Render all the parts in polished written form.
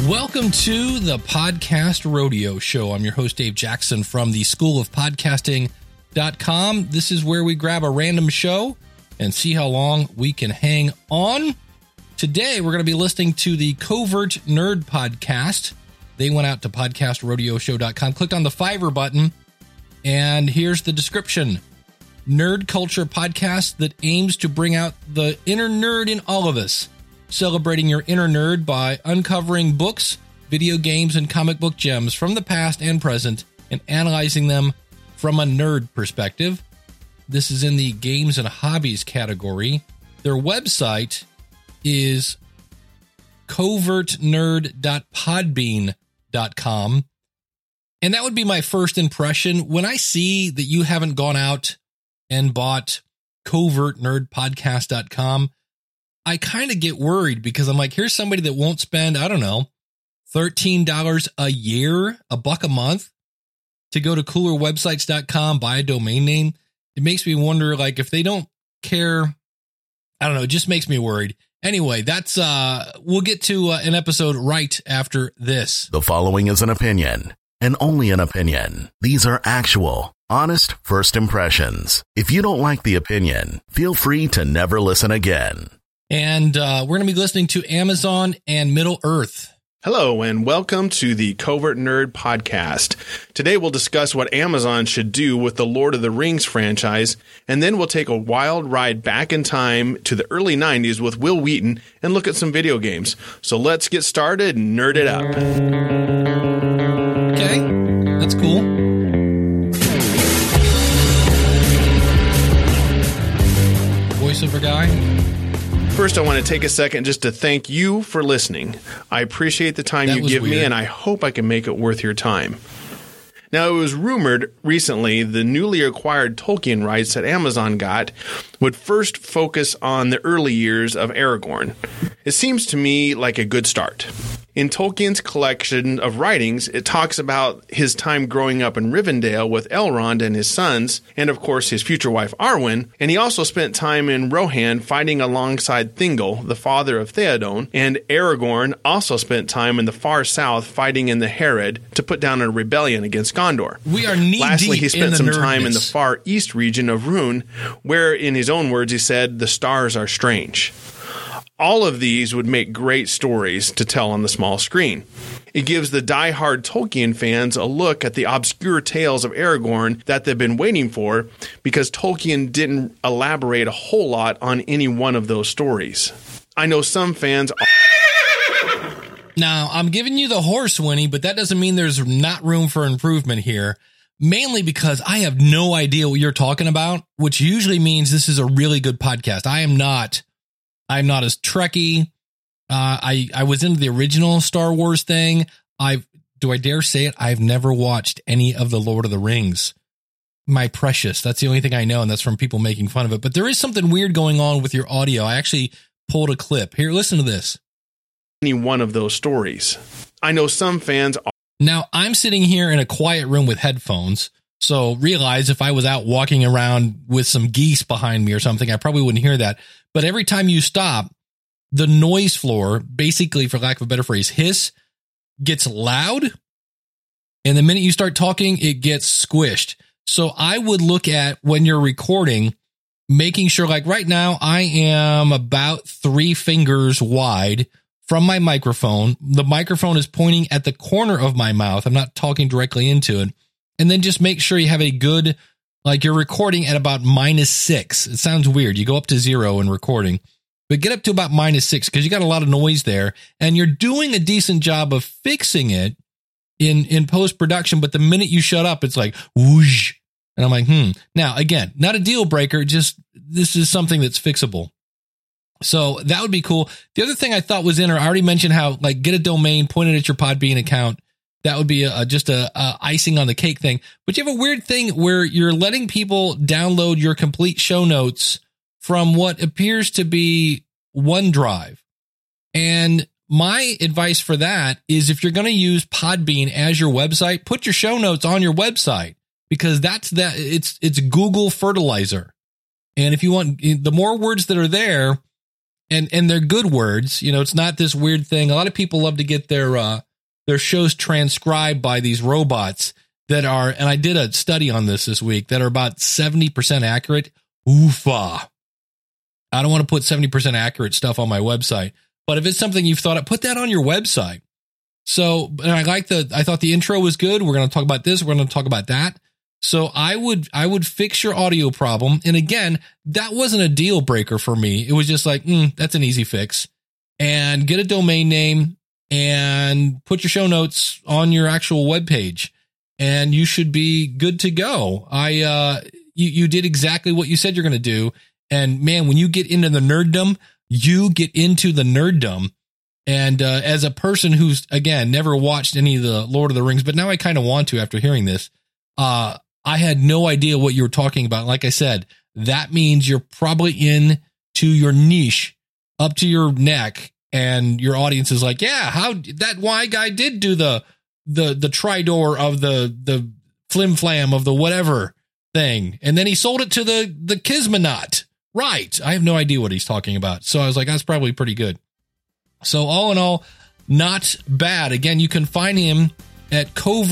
Welcome to the Podcast Rodeo Show. I'm your host, Dave Jackson from the School of Podcasting.com. This is where we grab a random show and see how long we can hang on. Today, we're going to be listening to the Covert Nerd Podcast. They went out to podcastrodeoshow.com, clicked on the Fiverr button, and here's the description. Nerd culture podcast that aims to bring out the inner nerd in all of us. Celebrating your inner nerd by uncovering books, video games, and comic book gems from the past and present and analyzing them from a nerd perspective. This is in the games and hobbies category. Their website is covertnerd.podbean.com. And that would be my first impression. When I see that you haven't gone out and bought covertnerdpodcast.com, I kind of get worried because I'm like, here's somebody that won't spend, I don't know, $13 a year, $1 a month to go to coolerwebsites.com, buy a domain name. It makes me wonder, like, if they don't care, I don't know, it just makes me worried. Anyway, that's, we'll get to an episode right after this. The following is an opinion, and only an opinion. These are actual, honest first impressions. If you don't like the opinion, feel free to never listen again. And we're going to be listening to Amazon and Middle-earth. Hello, and welcome to the Covert Nerd Podcast. Today we'll discuss what Amazon should do with the Lord of the Rings franchise, and then we'll take a wild ride back in time to the early 90s with Will Wheaton and look at some video games. So let's get started and nerd it up. Okay, that's cool. Voiceover guy. First, I want to take a second just to thank you for listening. I appreciate the time you give me, and I hope I can make it worth your time. Now, it was rumored recently the newly acquired Tolkien rights that Amazon got would first focus on the early years of Aragorn. It seems to me like a good start. In Tolkien's collection of writings, it talks about his time growing up in Rivendell with Elrond and his sons, and of course his future wife Arwen, and he also spent time in Rohan fighting alongside Thingol, the father of Theoden, and Aragorn also spent time in the far south fighting in the Harad to put down a rebellion against Gondor. We are knee-deep. Lastly, he spent some time in the nerdness. far east region of Rhûn, where in his own words he said, "The stars are strange." All of these would make great stories to tell on the small screen. It gives the die-hard Tolkien fans a look at the obscure tales of Aragorn that they've been waiting for, because Tolkien didn't elaborate a whole lot on any one of those stories. I know some fans... Now, I'm giving you the horse, Winnie, but that doesn't mean there's not room for improvement here. Mainly because I have no idea what you're talking about, which usually means this is a really good podcast. I'm not as Trekkie. I was into the original Star Wars thing. Do I dare say it? I've never watched any of the Lord of the Rings. My precious. That's the only thing I know, and that's from people making fun of it. But there is something weird going on with your audio. I actually pulled a clip. Here, listen to this. Any one of those stories. I know some fans... Now, I'm sitting here in a quiet room with headphones, so realize if I was out walking around with some geese behind me or something, I probably wouldn't hear that. But every time you stop, the noise floor, basically, for lack of a better phrase, hiss, gets loud. And the minute you start talking, it gets squished. So I would look at, when you're recording, making sure, like right now, I am about 3 fingers wide from my microphone. The microphone is pointing at the corner of my mouth. I'm not talking directly into it. And then just make sure you have a good, like you're recording at about -6. It sounds weird. You go up to 0 in recording, but get up to about -6 because you got a lot of noise there and you're doing a decent job of fixing it in post-production. But the minute you shut up, it's like, whoosh. And I'm like, Now, again, not a deal breaker. Just this is something that's fixable. So that would be cool. The other thing I thought was I already mentioned how, like, get a domain, point it at your Podbean account. That would be just a icing on the cake thing. But you have a weird thing where you're letting people download your complete show notes from what appears to be OneDrive. And my advice for that is if you're going to use Podbean as your website, put your show notes on your website, because it's Google fertilizer. And if you want, the more words that are there, and they're good words. You know, it's not this weird thing. A lot of people love to get their shows transcribed by these robots that are, and I did a study on this week, that are about 70% accurate. Oofa. I don't want to put 70% accurate stuff on my website, but if it's something you've thought of, put that on your website. So, and I thought the intro was good. We're going to talk about this. We're going to talk about that. So I would fix your audio problem. And again, that wasn't a deal breaker for me. It was just like, that's an easy fix. And get a domain name and put your show notes on your actual webpage, and you should be good to go. You did exactly what you said you're going to do. And man, when you get into the nerddom, you get into the nerddom. And as a person who's, again, never watched any of the Lord of the Rings, but now I kind of want to after hearing this, I had no idea what you were talking about. Like I said, that means you're probably in to your niche up to your neck, and your audience is like, yeah, how that Y guy did do the Tridor of the flim flam of the whatever thing. And then he sold it to the Kismonot. Right. I have no idea what he's talking about. So I was like, that's probably pretty good. So all in all, not bad. Again, you can find him at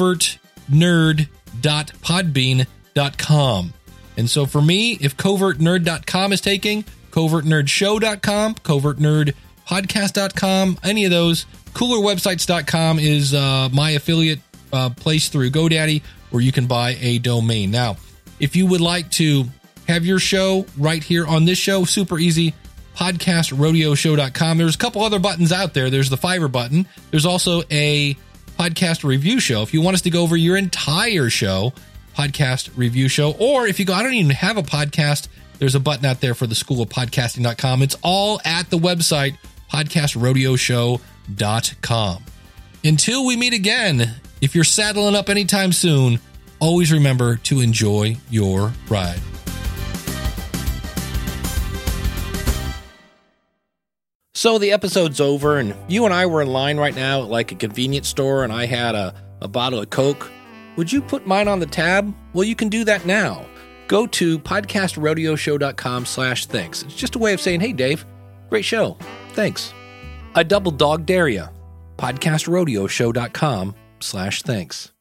covertnerd.podbean.com. And so for me, if covertnerd.com is taking, covertnerdshow.com, covertnerdpodcast.com, any of those, coolerwebsites.com is my affiliate place through GoDaddy, where you can buy a domain. Now, if you would like to have your show right here on this show, super easy, podcastrodeoshow.com. There's a couple other buttons out there. There's the Fiverr button. There's also a podcast review show. If you want us to go over your entire show, podcast review show. Or if you go, I don't even have a podcast, there's a button out there for the School of Podcasting.com. It's all at the website, podcastrodeoshow.com. Until we meet again, if you're saddling up anytime soon, always remember to enjoy your ride. So the episode's over, and you and I were in line right now at like a convenience store, and I had a bottle of Coke. Would you put mine on the tab? Well, you can do that now. Go to podcastrodeoshow.com/thanks. It's just a way of saying, hey, Dave, great show. Thanks. I double dog dare ya. podcastrodeoshow.com/thanks.